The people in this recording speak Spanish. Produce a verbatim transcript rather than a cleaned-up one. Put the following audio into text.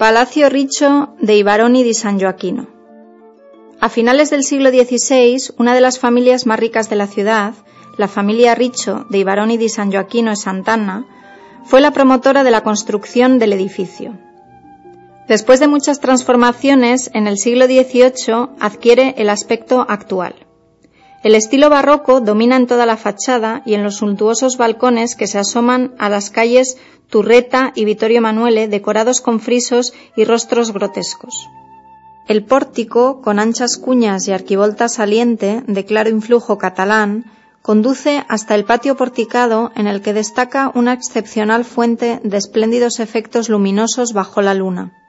Palacio Riccio dei Baroni di San Gioacchino. A finales del siglo dieciséis, una de las familias más ricas de la ciudad, la familia Riccio dei Baroni di San Gioacchino e Sant'Anna, fue la promotora de la construcción del edificio. Después de muchas transformaciones, en el siglo dieciocho adquiere el aspecto actual. El estilo barroco domina en toda la fachada y en los suntuosos balcones que se asoman a las calles Turreta y Vittorio Emanuele, decorados con frisos y rostros grotescos. El pórtico, con anchas cuñas y arquivolta saliente de claro influjo catalán, conduce hasta el patio porticado en el que destaca una excepcional fuente de espléndidos efectos luminosos bajo la luna.